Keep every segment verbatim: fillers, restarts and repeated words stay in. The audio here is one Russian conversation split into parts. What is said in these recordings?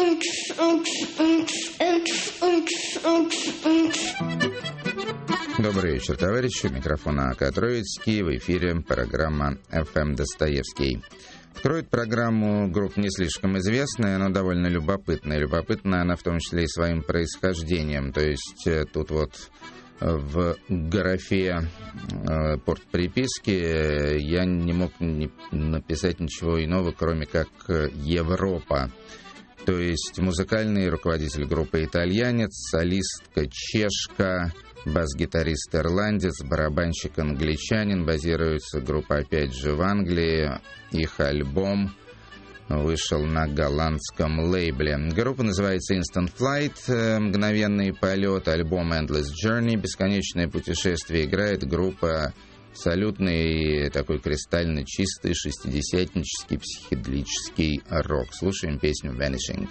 Добрый вечер, товарищи. У микрофона А К Троицкий. В эфире программа «эф эм Достоевский». Откроет программу группа не слишком известная, но довольно любопытная. Любопытная она в том числе и своим происхождением. То есть тут вот в графе э, порт приписки я не мог не написать ничего иного, кроме как Европа. То есть музыкальный руководитель группы итальянец, солистка чешка, бас-гитарист ирландец, барабанщик англичанин. Базируется группа опять же в Англии. Их альбом вышел на голландском лейбле. Группа называется Instant Flight, мгновенный полет. Альбом Endless Journey, бесконечное путешествие. Играет группа абсолютный такой кристально чистый шестидесятнический психоделический рок. Слушаем песню Vanishing.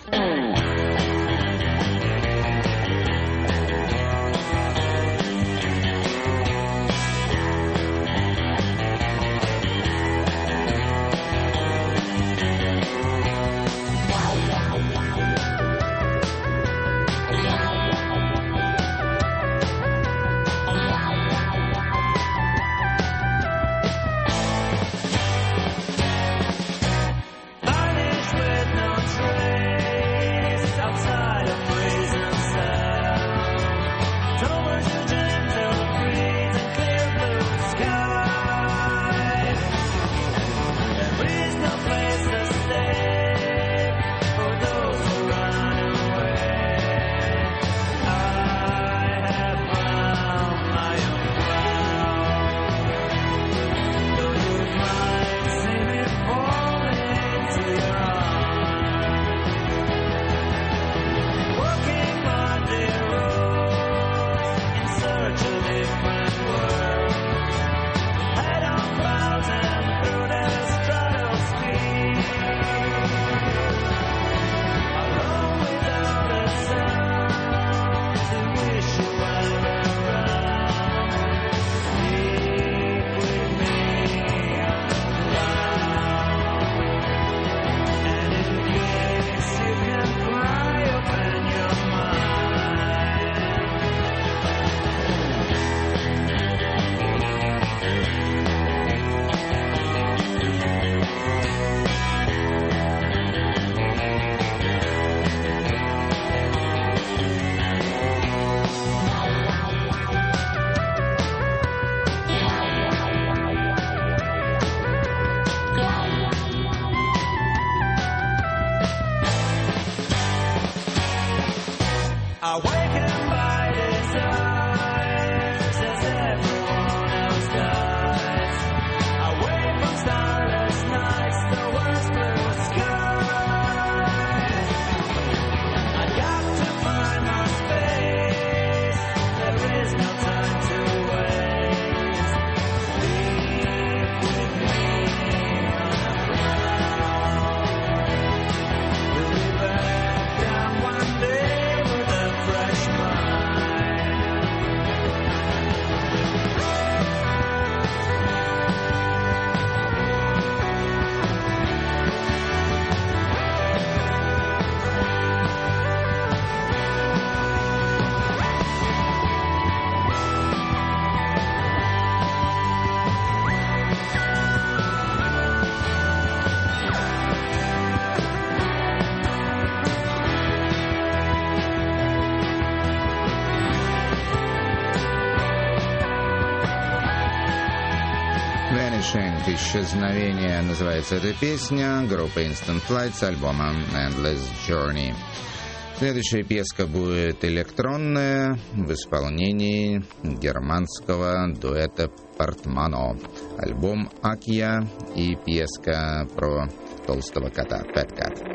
«Исчезновение» называется эта песня. Группа Instant Flight с альбомом Endless Journey. Следующая песка будет электронная в исполнении германского дуэта Портмано. Альбом «Акия» и песка про толстого кота «Fat Cat».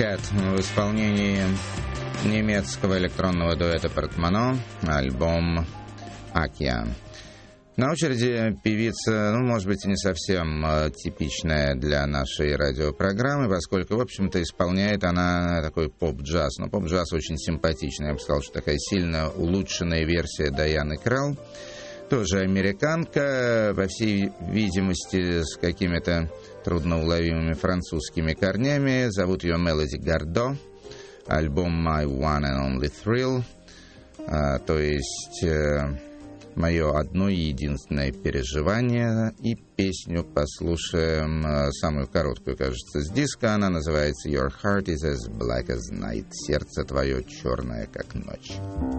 Cat в исполнении немецкого электронного дуэта Портмано, альбом «Океан». На очереди певица, ну, может быть, и не совсем э, типичная для нашей радиопрограммы, поскольку, в общем-то, исполняет она такой поп-джаз. Но поп-джаз очень симпатичный. Я бы сказал, что такая сильно улучшенная версия Дайаны Кралл. Тоже американка, по всей видимости, с какими-то трудноуловимыми французскими корнями. Зовут ее Мелоди Гардо. Альбом «My One and Only Thrill». А, то есть... Э, мое одно и единственное переживание, и песню послушаем, самую короткую, кажется, с диска. Она называется «Your heart is as black as night». Сердце твое черное, как ночь.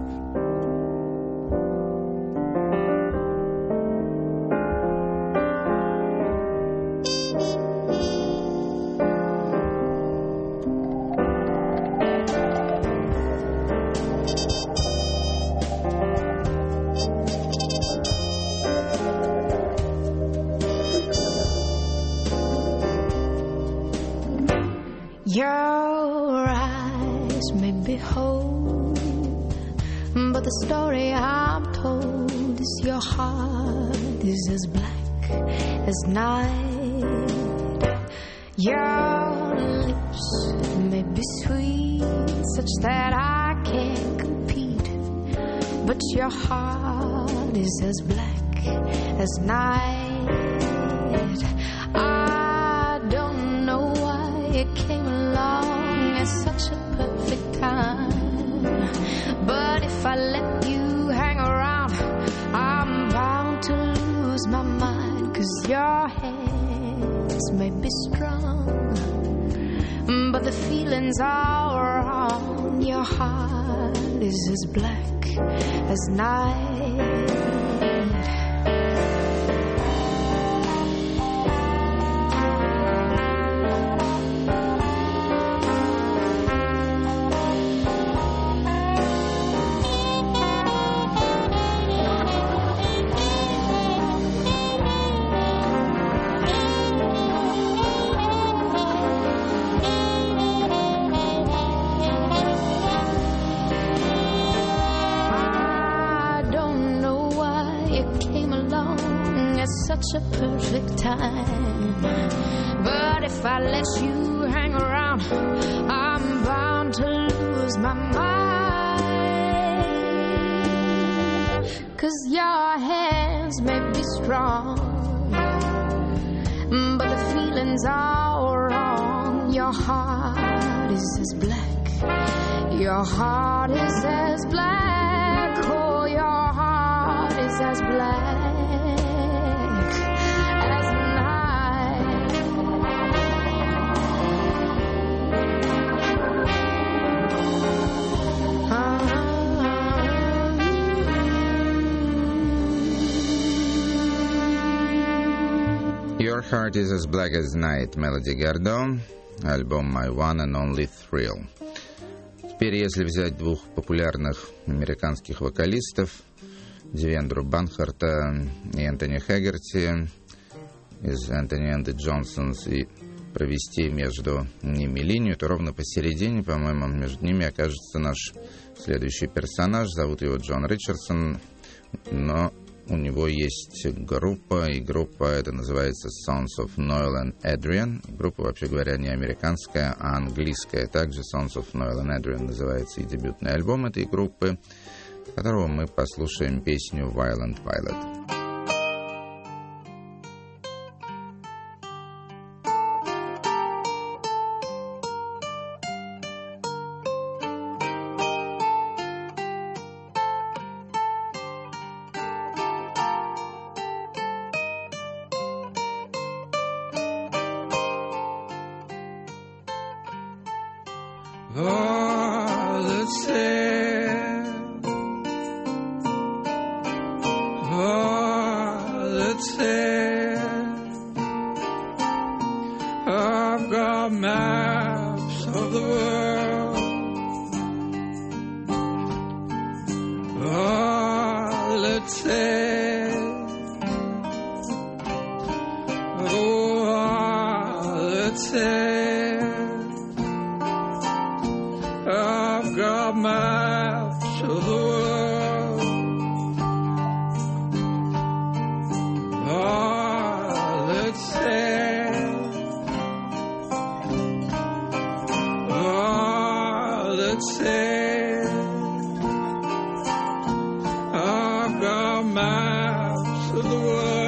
Your eyes may be whole, but the story I'm told is your heart is as black as night. Your lips may be sweet, such that I can't compete, but your heart is as black as night. I don't know why it came along at such a perfect time, but if I let you hang around, I'm bound to lose my mind. 'Cause your hands may be strong, but the feelings are wrong. Your heart is as black as night. Such a perfect time, but if I let you hang around, I'm bound to lose my mind. 'Cause your hands may be strong, but the feelings are wrong. Your heart is as black, your heart is as black, oh, your heart is as black. Your Heart is as Black as Night, Мелоди Гардо, альбом My One and Only Thrill. Теперь, если взять двух популярных американских вокалистов, Девендру Банхарта и Энтони Хэггерти из Энтони and the Johnsons, и провести между ними линию, то ровно посередине, по-моему, между ними окажется наш следующий персонаж. Зовут его Джон Ричардсон, но у него есть группа, и группа эта называется Sons of Noel and Adrian. Группа, вообще говоря, не американская, а английская. Также Sons of Noel and Adrian называется и дебютный альбом этой группы, с которого мы послушаем песню Violent Violet. Violet said, Violet said, I've got maps of the world. Violet said, oh, Violet said, maps of the world. Oh, let's sail. Oh, let's sail. I've got maps of the world.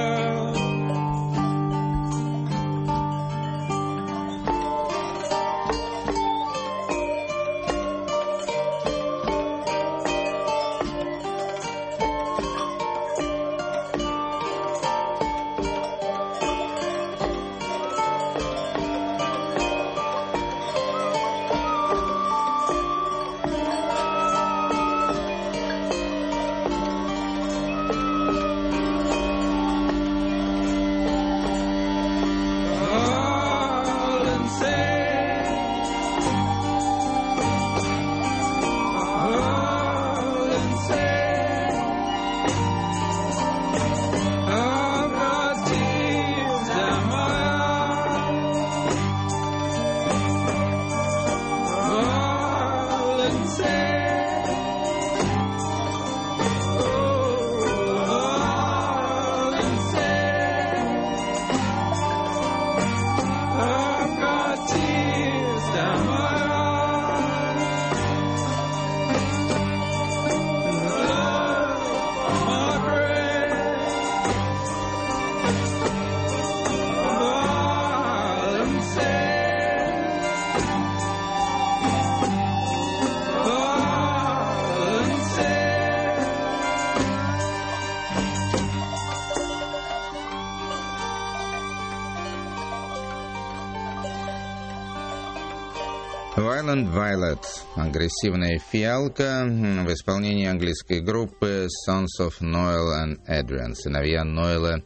Violent Violet, агрессивная фиалка, в исполнении английской группы Sons of Noel and Adrian, сыновья Ноэла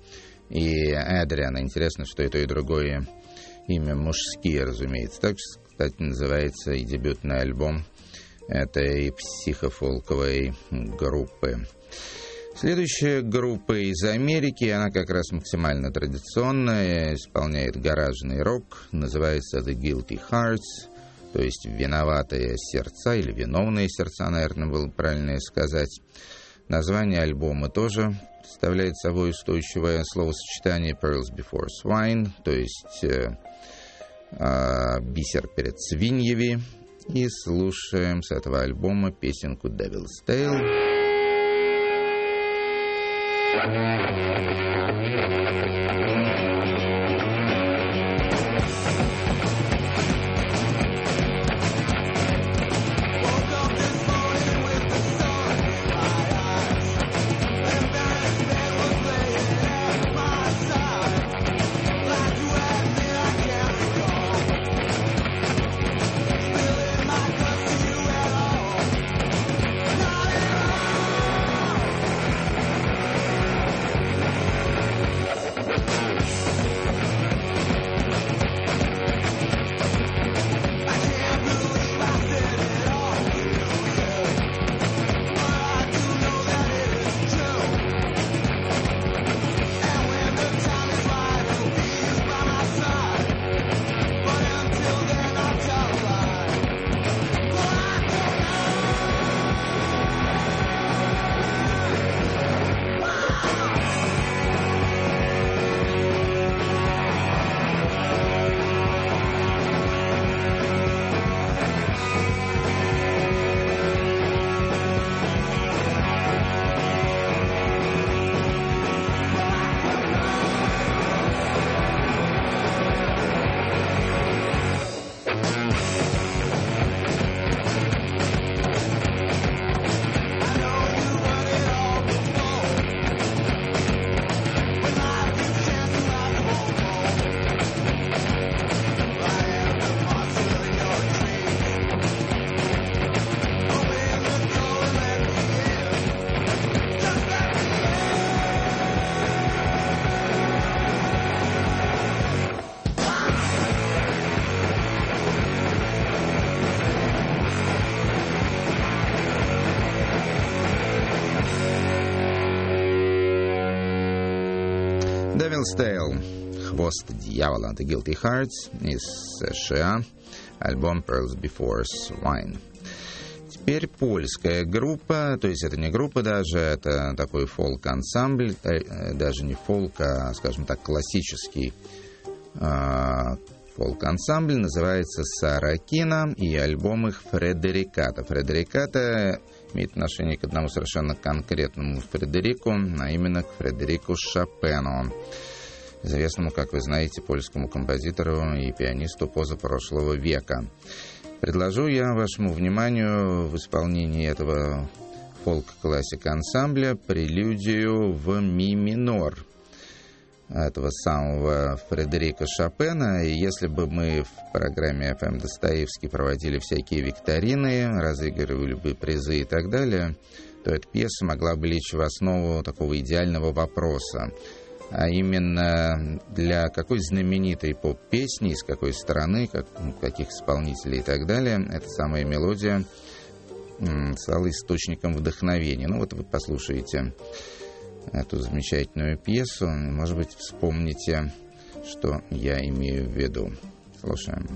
и Эдриана. Интересно, что и то, и другое имя мужские, разумеется. Так, кстати, называется и дебютный альбом этой психофолковой группы. Следующая группа из Америки, она как раз максимально традиционная, исполняет гаражный рок, называется The Guilty Hearts, то есть виноватые сердца, или виновные сердца, наверное, было правильно сказать. Название альбома тоже представляет собой устойчивое словосочетание Pearls Before Swine, то есть э, э, бисер перед свиньями. И слушаем с этого альбома песенку Devil's Tale. Devil's Tale, хвост дьявола, The Guilty Hearts из США, альбом Pearls Before Swine. теперь польская группа, то есть это не группа даже, это такой фолк-ансамбль, даже не фолк, а, скажем так, классический фолк-ансамбль, называется «Саракина», и альбом их «Фредериката». «Фредериката» имеет отношение к одному совершенно конкретному Фредерику, а именно к Фредерику Шопену, известному, как вы знаете, польскому композитору и пианисту позапрошлого века. Предложу я вашему вниманию в исполнении этого фолк-классик-ансамбля прелюдию в ми минор этого самого Фредерика Шопена. И если бы мы в программе эф эм Достоевский проводили всякие викторины, разыгрывали бы призы и так далее, то эта пьеса могла бы лечь в основу такого идеального вопроса. А именно, для какой знаменитой поп-песни, из какой страны, как, каких исполнителей и так далее, эта самая мелодия м, стала источником вдохновения. Ну вот вы послушаете эту замечательную пьесу, может быть, вспомните, что я имею в виду. Слушаем.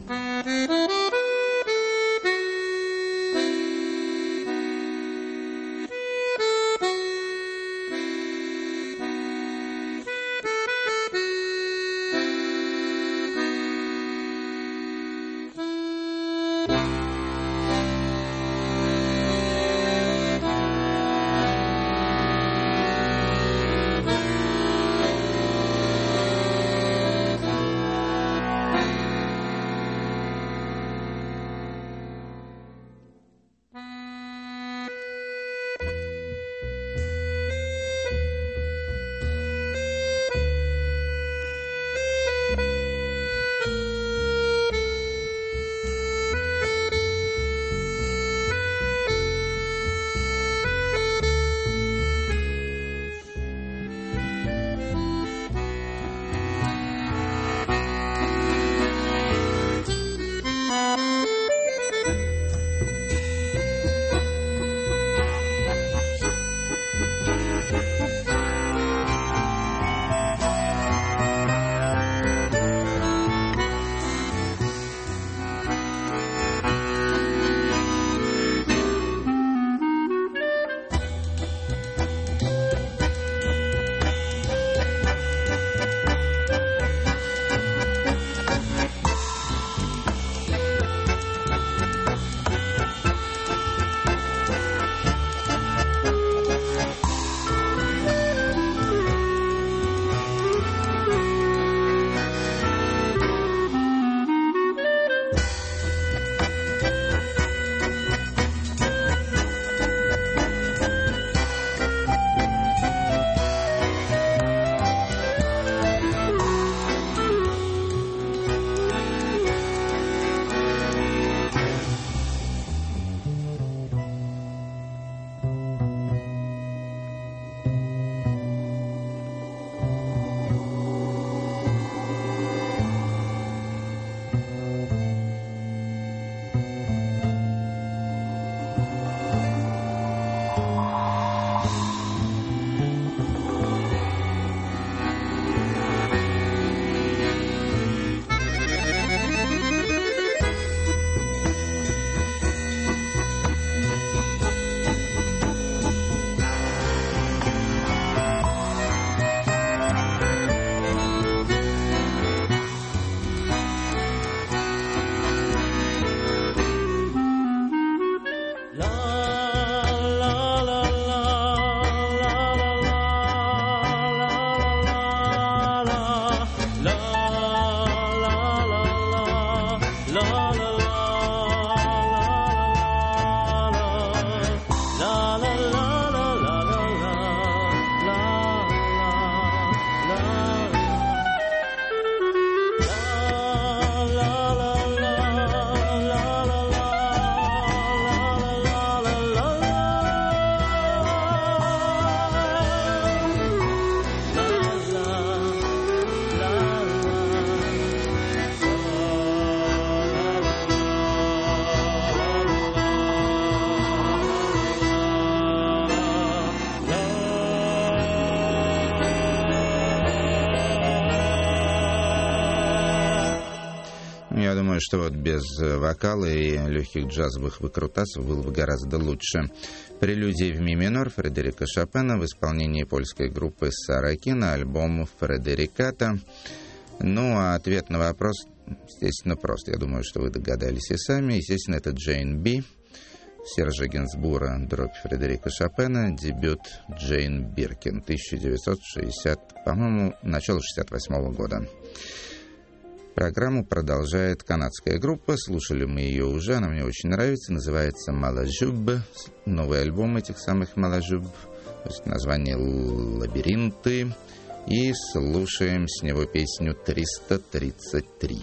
я думаю, что вот без вокала и легких джазовых выкрутасов было бы гораздо лучше. Прелюдии в ми минор Фредерика Шопена в исполнении польской группы Саракина, альбом Фредериката. Ну, а ответ на вопрос, естественно, прост. Я думаю, что вы догадались и сами. Естественно, это Джейн Би, Сержа Гинзбура, дробь Фредерика Шопена, дебют Джейн Биркин, тысяча девятьсот шестьдесят, по-моему, начало шестьдесят восьмого года. Программу продолжает канадская группа, слушали мы ее уже, она мне очень нравится, называется «Малажуб», новый альбом этих самых «Малажуб», то есть название «Лабиринты», и слушаем с него песню триста тридцать три.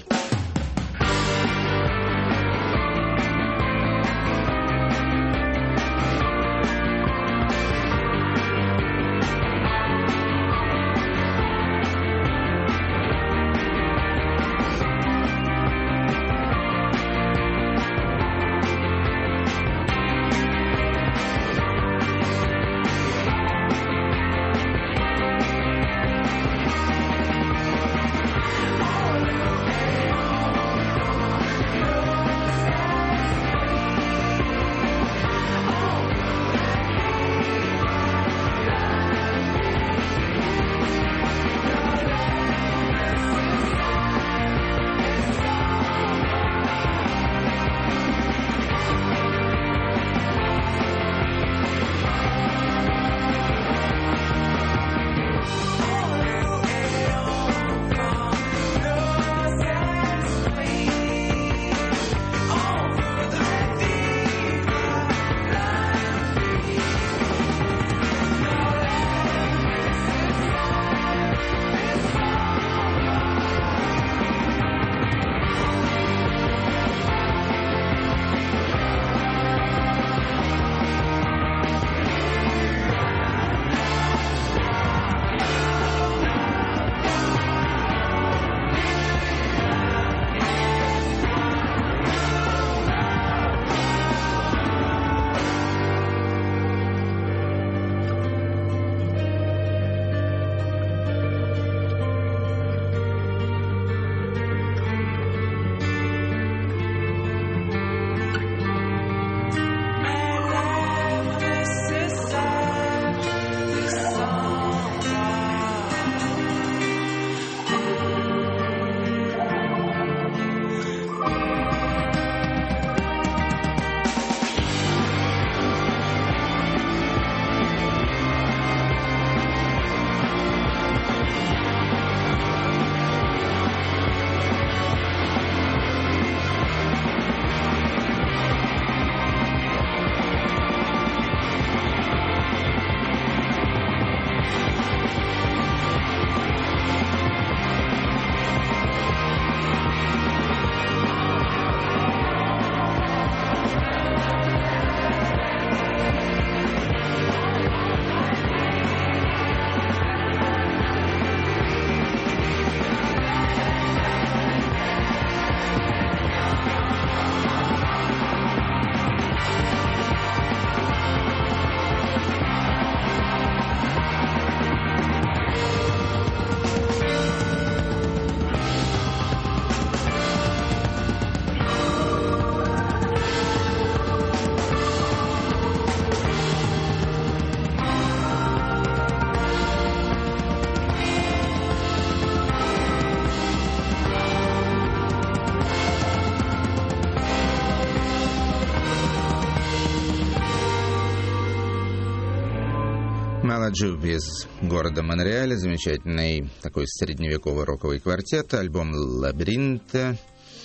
Малажуб из города Монреаля, замечательный такой средневековый роковый квартет, альбом «Лабиринт».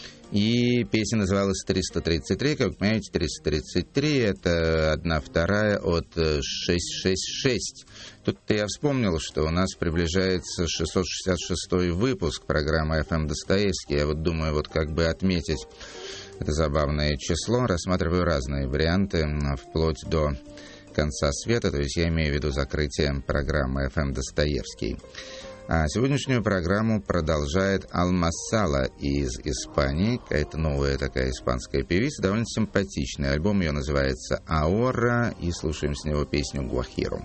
И песня называлась триста тридцать три. Как вы понимаете, триста тридцать три — это одна вторая от шестьсот шестьдесят шесть. Тут-то я вспомнил, что у нас приближается шестьсот шестьдесят шестой выпуск программы эф эм Достоевский. Я вот думаю, вот как бы отметить это забавное число. Рассматриваю разные варианты, вплоть до конца света, то есть я имею в виду закрытие программы эф эм Достоевский. А сегодняшнюю программу продолжает Алма Сала из Испании. Какая-то новая такая испанская певица, довольно симпатичный. Альбом ее называется «Аора», и слушаем с него песню «Гуахиру».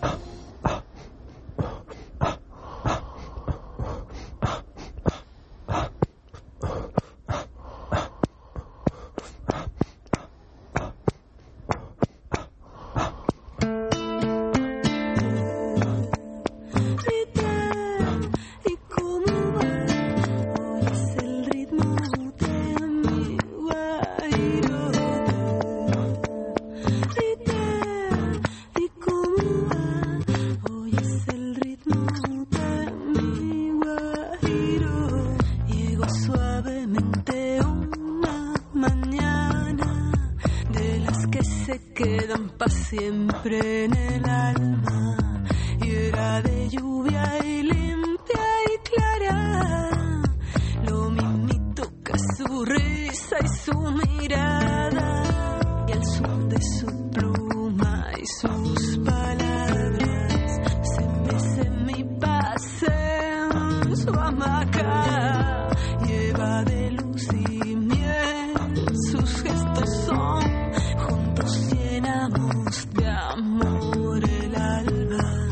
siempre en el alma y era de lluvia y limpia y clara, lo mismito que su risa y su mirada y el son de su pluma y sus palabras se mecen mi pase en su hamaca, lleva de luz y miel, sus gestos son juntos llenamos de amor el alma.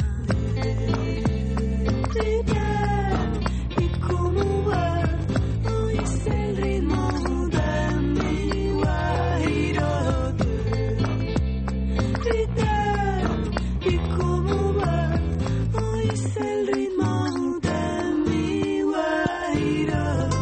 Y cómo va, hoy es el ritmo de mi guajirote. Y cómo va, hoy es el ritmo de mi guajirote.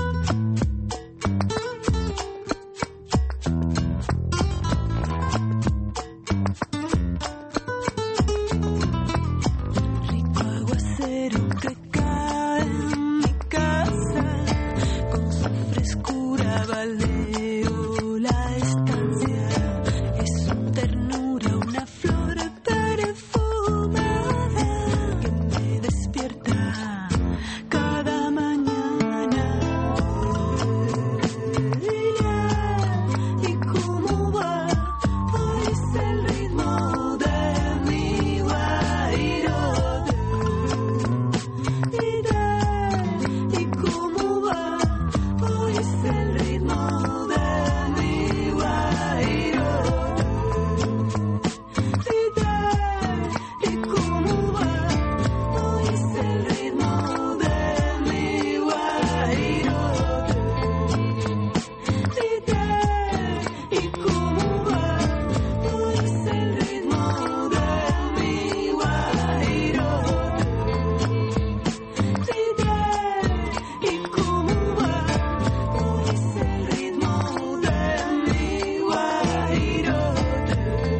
Rico aguacero que cae en mi casa, con su frescura baldeo la estancia. Es su ternura una flor perfumada que me despierta cada mañana. Y cómo va, hoy es el ritmo de mi guajirote. Y cómo va, hoy es el ritmo de mi guajirote. Y cómo va, hoy es el ritmo de mi guajirote. Y cómo va, hoy es el ritmo de mi guajirote. Y cómo va, hoy es el ritmo de mi guajirote.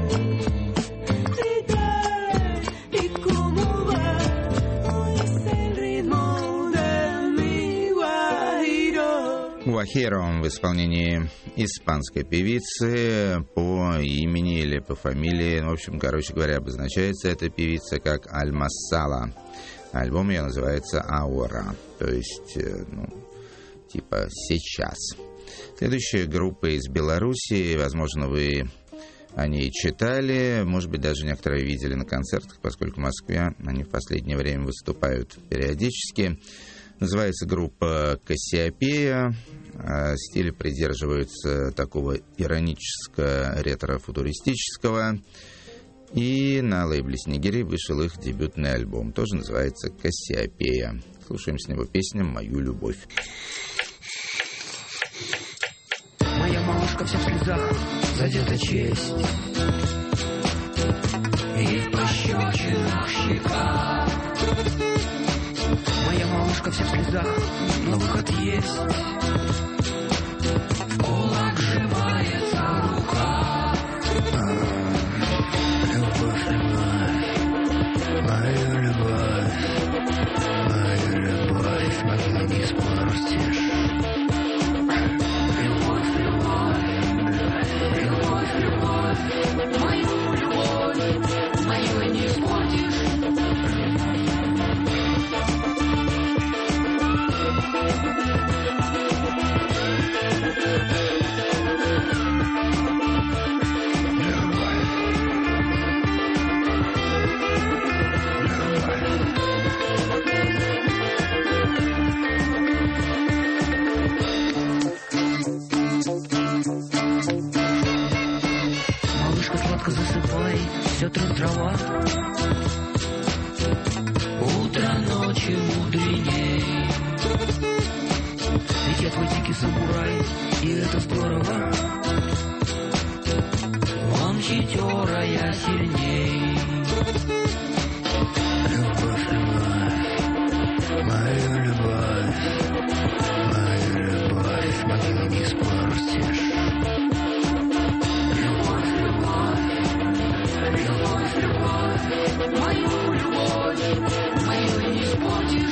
Y cómo va, hoy es el ritmo de mi guajirote. Guахиро в исполнении испанской певицы по имени или по фамилии, в общем, короче говоря, обозначается эта певица как Аль-Массала. Альбом ее называется «Аура», то есть, э, ну, типа «сейчас». Следующая группа из Белоруссии, возможно, вы о ней читали, может быть, даже некоторые видели на концертах, поскольку в Москве они в последнее время выступают периодически. Называется группа «Кассиопея». Стили придерживаются такого ироническо-ретро-футуристического. И на лейбле «Снегири» вышел их дебютный альбом. Тоже называется «Кассиопея». Слушаем с него песню «Мою любовь». Моя малышка вся в слезах, задета честь, и в пощечинах щека. Моя малышка вся в слезах, но выход есть. В кулак сжимается рука. Любовь, любовь, мою любовь, мою любовь, мою не испортишь. Любовь, любовь, любовь, любовь, мою любовь, мою не испортишь. Все трава, утро ночи мудреней. Ведь я твой дикий самурай, и это здорово. Он хитера, я сильней. Любовь, любовь, мою любовь, мою любовь, мою не испортишь. Любовь, любовь, любовь, любовь, мою любовь, мою не испортишь.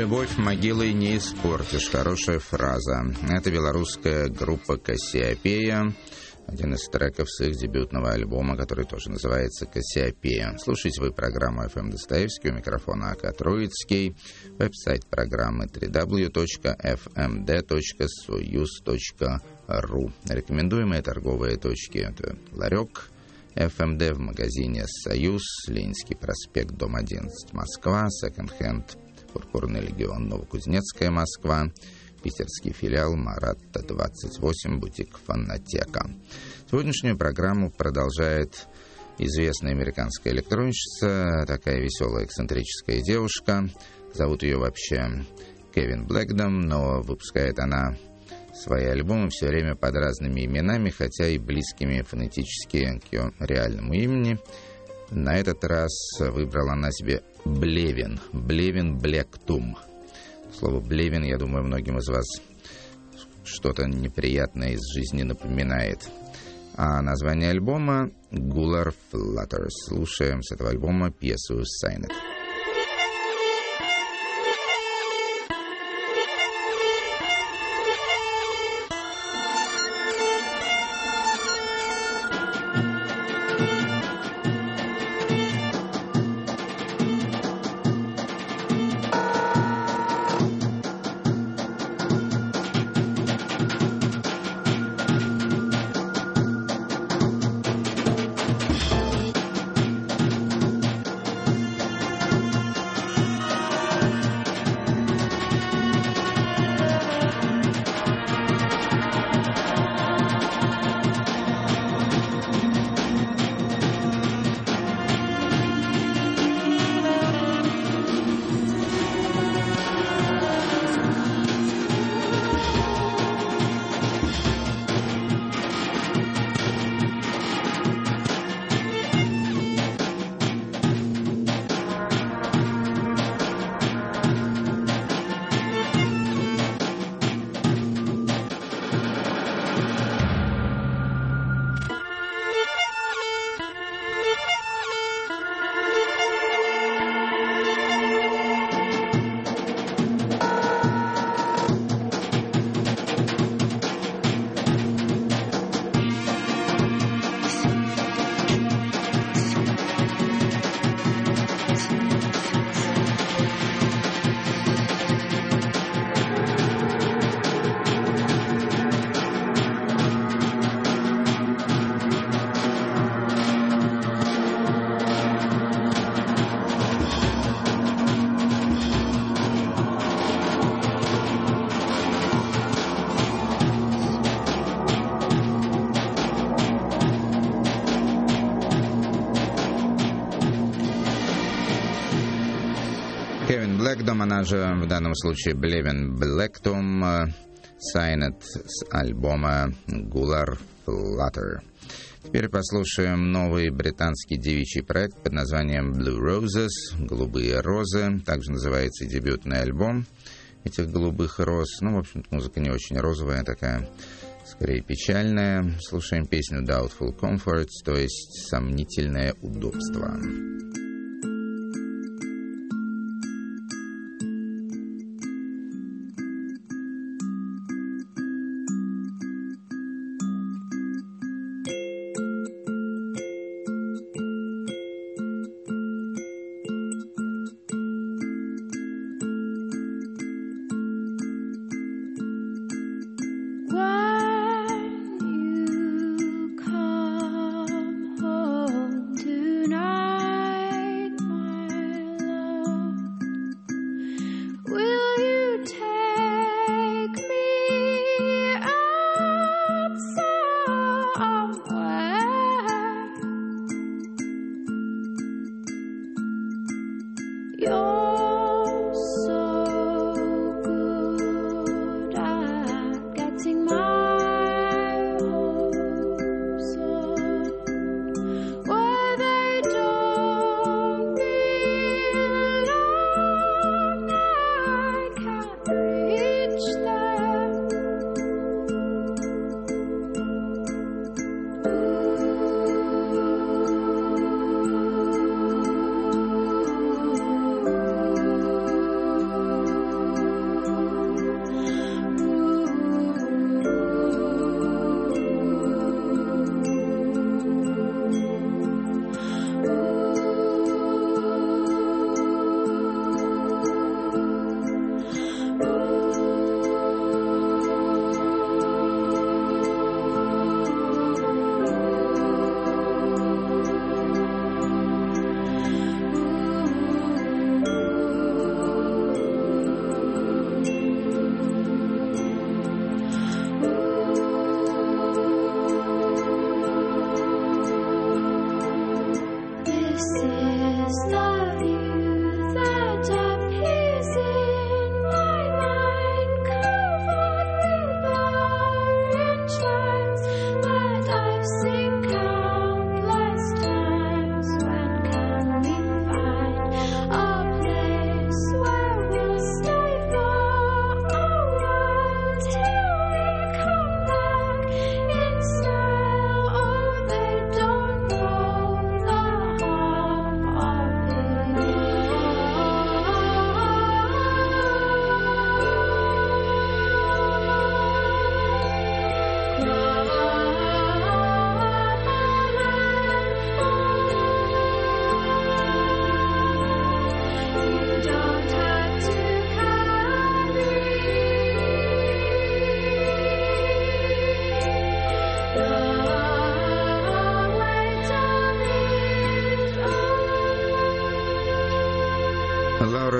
любовь могилой не испортишь. Хорошая фраза. Это белорусская группа «Кассиопея». Один из треков с их дебютного альбома, который тоже называется «Кассиопея». Слушайте вы программу эф эм Достоевский, у микрофона АК Троицкий. Веб-сайт программы дабл ю дабл ю дабл ю точка эф эм дэ точка союз точка ру. Рекомендуемые торговые точки — это ларек эф эм дэ в магазине «Союз», Ленинский проспект, дом одиннадцать, Москва, секонд-хенд «Пурпурный легион», Новокузнецкая, Москва, питерский филиал «Маратта двадцать восемь», бутик «Фонотека». Сегодняшнюю программу продолжает известная американская электронщица, такая веселая эксцентрическая девушка. Зовут ее вообще Кевин Блэкдом, но выпускает она свои альбомы все время под разными именами, хотя и близкими фонетически к ее реальному имени. На этот раз выбрала она себе Блевин, Блевин Блэктум. Слово «блевин», я думаю, многим из вас что-то неприятное из жизни напоминает. А название альбома «Gular Flutter». Слушаем с этого альбома пьесу «Sign It». Блэкдом, она же в данном случае Блевин Блэктум, Sign It с альбома Gular Flutter. Теперь послушаем новый британский девичий проект под названием Blue Roses, «Голубые розы». Также называется дебютный альбом этих голубых роз. Ну, в общем-то, музыка не очень розовая, такая, скорее печальная. Слушаем песню Doubtful Comfort, то есть «Сомнительное удобство». When you come home tonight,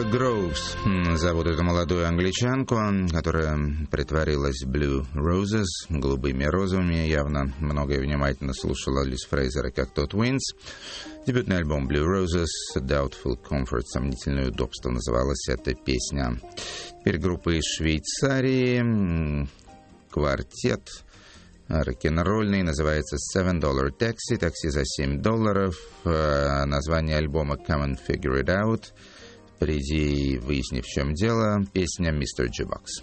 Amber Groves зовут эту молодую англичанку, которая притворилась Blue Roses, голубыми розовыми, явно много и внимательно слушала Лиз Фрейзера, как тот Twins. Дебютный альбом Blue Roses, Doubtful Comfort, сомнительное удобство, называлась эта песня. Теперь группа из Швейцарии, квартет рок-н-ролльный, называется Seven Dollar Taxi, такси за семь долларов. Название альбома Come and Figure It Out. Приди и выясни, в чем дело. Песня мистер Jukebox.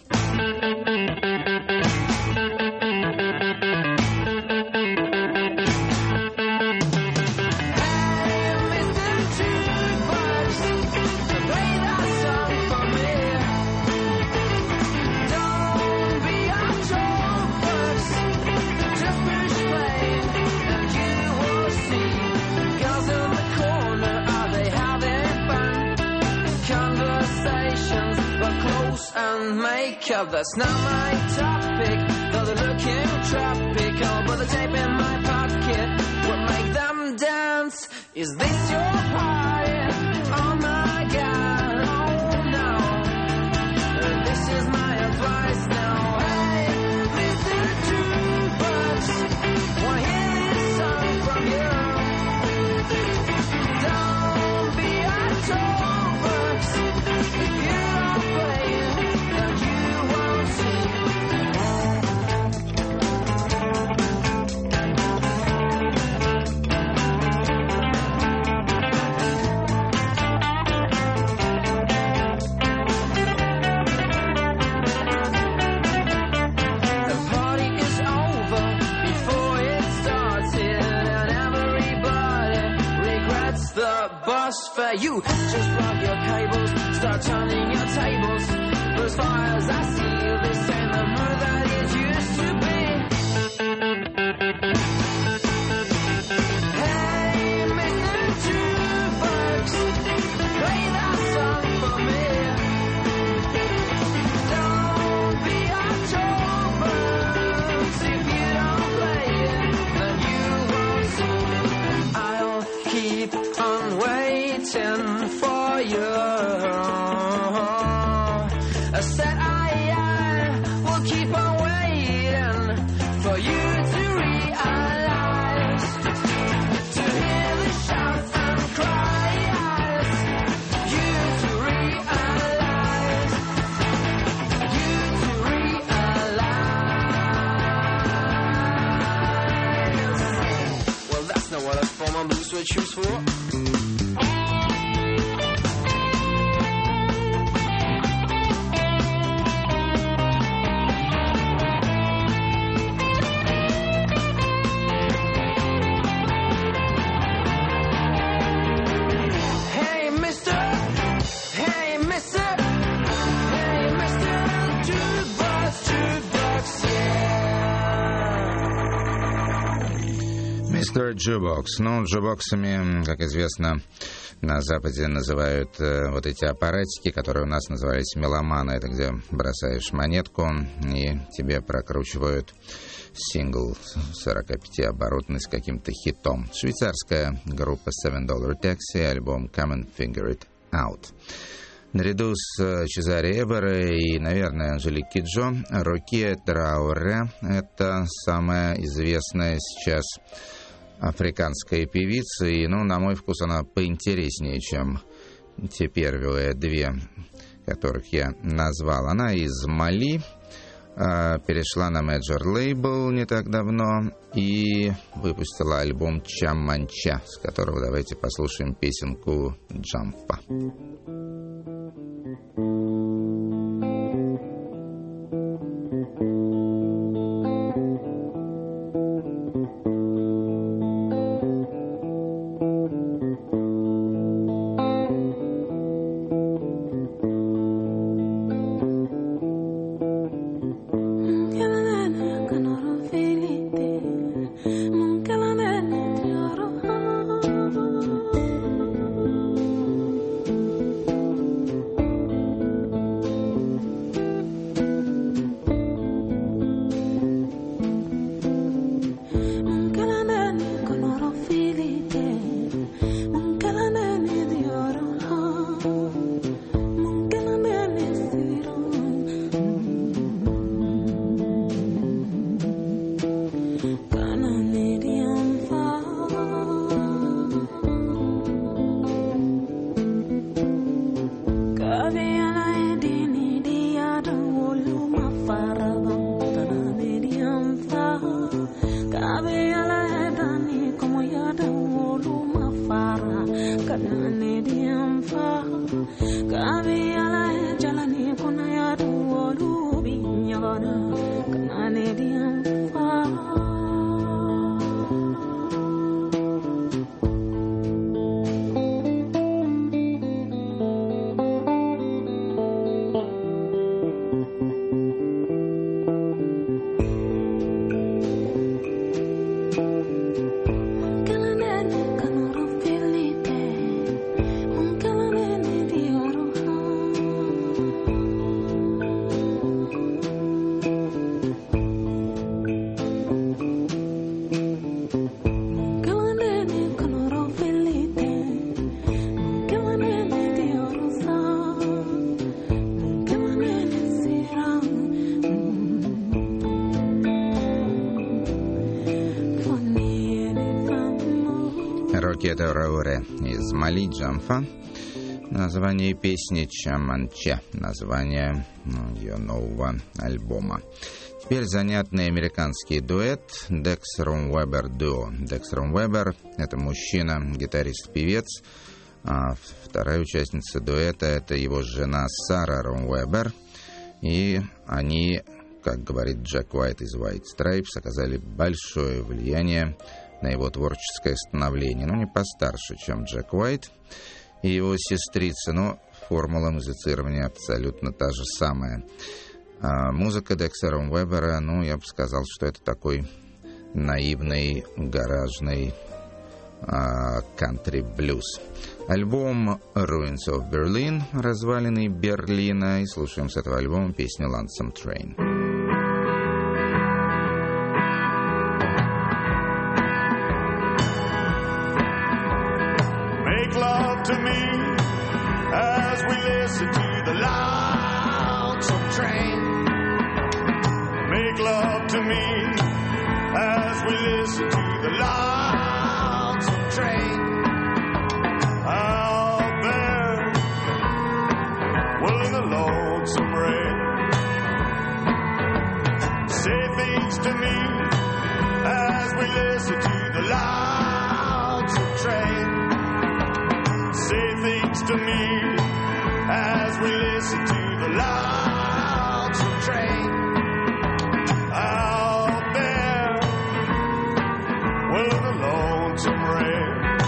That's not my topic, though they're looking tropical. But the tape in my pocket would make them dance. Is this your party? Oh my God, oh no. This is my advice now. Hey, Mister Jukebox, wanna hear this song from you? Don't be a jukebox if you don't play it. For you, just plug your cables, start turning your tables. But as far as I see, this ain't the mood that it used to be. Hey, Mister Jukebox, play that song for me. Don't be a jukebox if you don't play it, then you won't see. I'll keep on waiting for you. I said I, I will keep on waiting for you to realize, to hear the shouts and cries, you to realize, you to realize. Well, that's not what I thought my blue sweat shoes for. Мистер Jukebox. Ну, джубоксами, как известно, на Западе называют э, вот эти аппаратики, которые у нас назывались меломаны. Это где бросаешь монетку, и тебе прокручивают сингл сорокапятиоборотный с каким-то хитом. Швейцарская группа Seven Dollar Taxi, альбом Come and Figure It Out. Наряду с Чезаре Эборе и, наверное, Анжелик Киджо, Рокия Трауре – это самая известная сейчас африканская певица. И, ну, на мой вкус, она поинтереснее, чем те первые две, которых я назвал. Она из Мали, перешла на Major Label не так давно и выпустила альбом «Чаманча», с которого давайте послушаем песенку «Джампа». Рокета Рауре из Мали, Джамфа. Название песни Чаманче, название ну, ее нового альбома. Теперь занятный американский дуэт Dexter Weber Duo. Dexter Weber — это мужчина, гитарист-певец. А вторая участница дуэта — это его жена Сара Ромвебер. И они, как говорит Джек Уайт из White Stripes, оказали большое влияние на его творческое становление. Ну, не постарше, чем Джек Уайт и его сестрица, но формула музицирования абсолютно та же самая. А музыка Дексера Уэбера, ну, я бы сказал, что это такой наивный гаражный кантри-блюз. Альбом Ruins of Berlin, развалины Берлина, и слушаем с этого альбома песню Lonesome Train. Make love to me as we listen to the lonesome train. Make love to me as we listen to the lonesome train. Out there, well in the lonesome rain. Say things to me as we listen to the lonesome train. Say things to me as we listen to the lonesome train. Out there, well in the lonesome rain.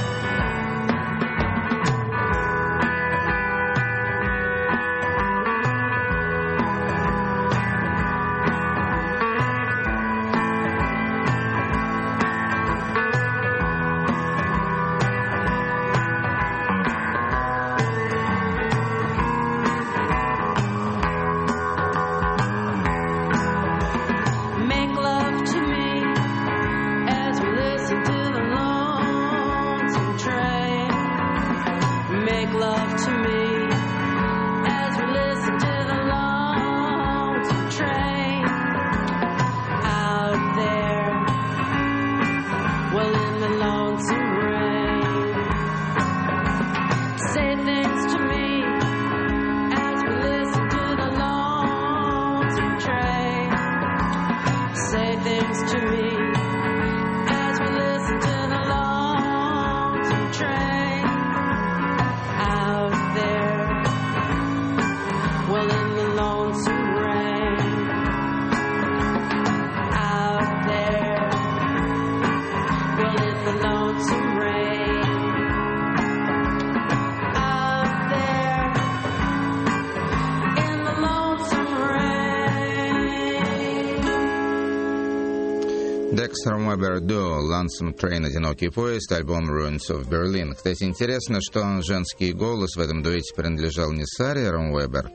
Dexter Weber Duo, Lonesome Train, одинокий поезд, альбом Ruins of Berlin. Кстати, интересно, что женский голос в этом дуэте принадлежал не Саре Ромвебер,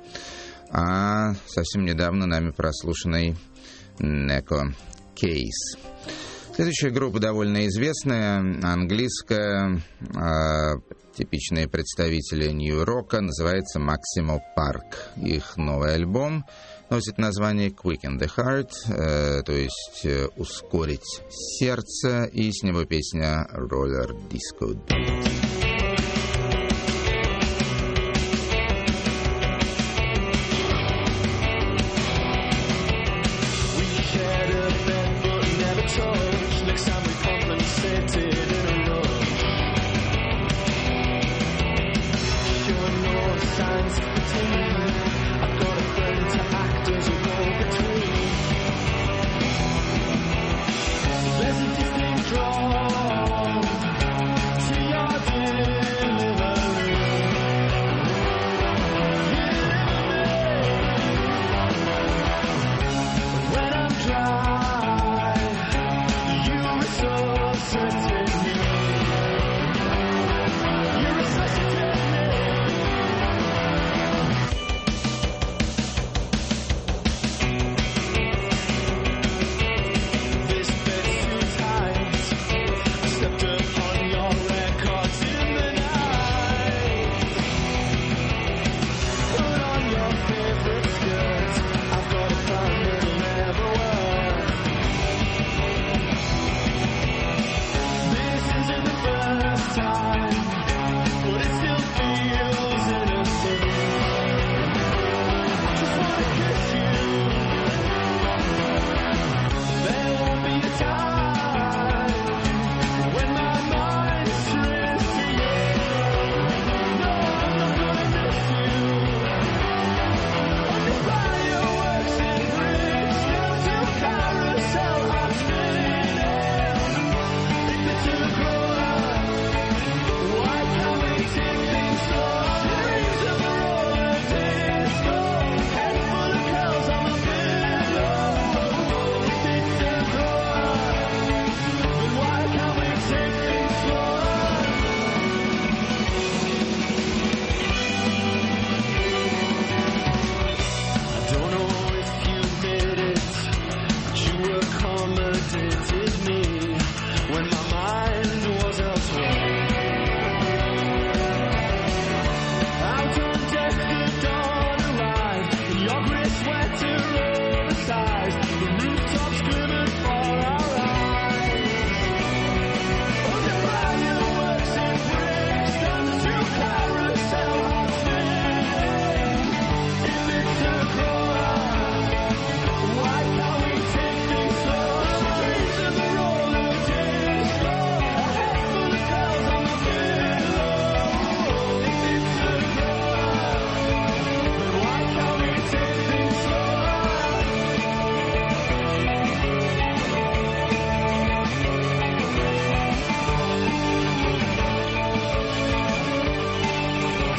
а совсем недавно нами прослушанной Неко Кейс. Следующая группа довольно известная, английская, э, типичные представители нью-рока, называется Maximo Park. Их новый альбом носит название Quicken the Heart, э, то есть э, ускорить сердце, и с него песня Roller Disco Beat.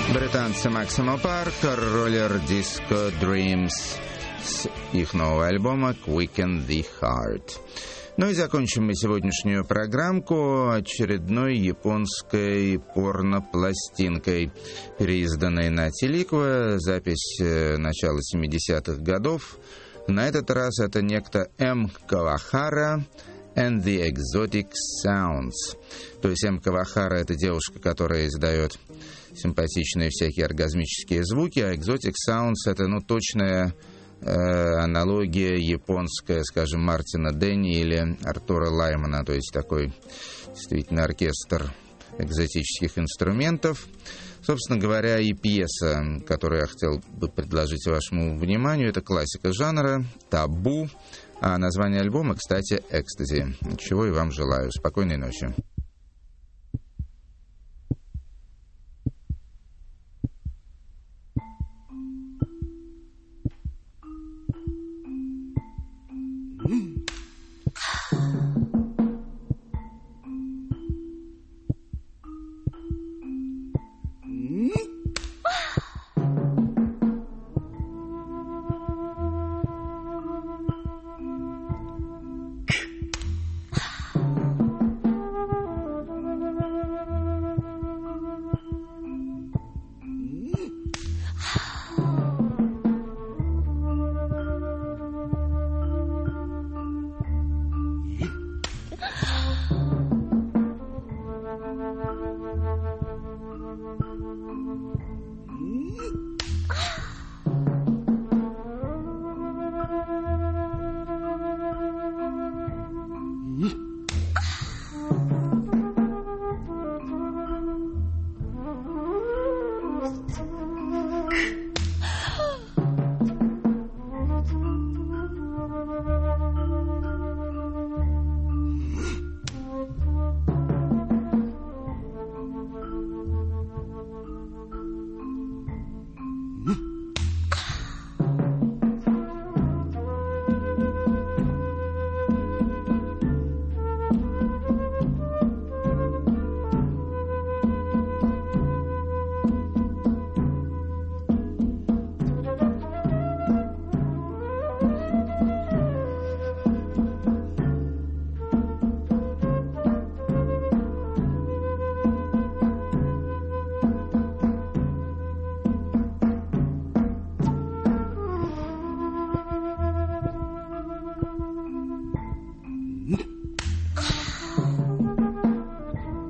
Британцы Максимо Парк, Roller Disco Dreams с их нового альбома Quicken the Heart. Ну и закончим мы сегодняшнюю программку очередной японской порнопластинкой, переизданной на Теликва, запись начала семидесятых годов. На этот раз это некто М. Кавахара and the Exotic Sounds. То есть М. Кавахара — это девушка, которая издает симпатичные всякие оргазмические звуки, а Exotic Sounds — это, ну, точная э, аналогия японская, скажем, Мартина Денни или Артура Лаймана, то есть такой действительно оркестр экзотических инструментов. Собственно говоря, и пьеса, которую я хотел бы предложить вашему вниманию, это классика жанра, «Табу», а название альбома, кстати, «Экстази». Чего и вам желаю. Спокойной ночи.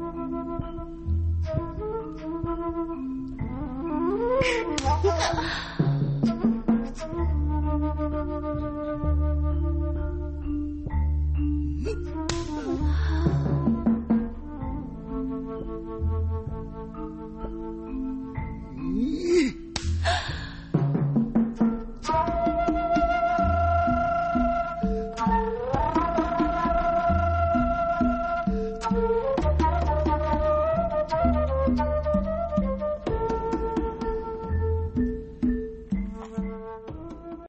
Ah!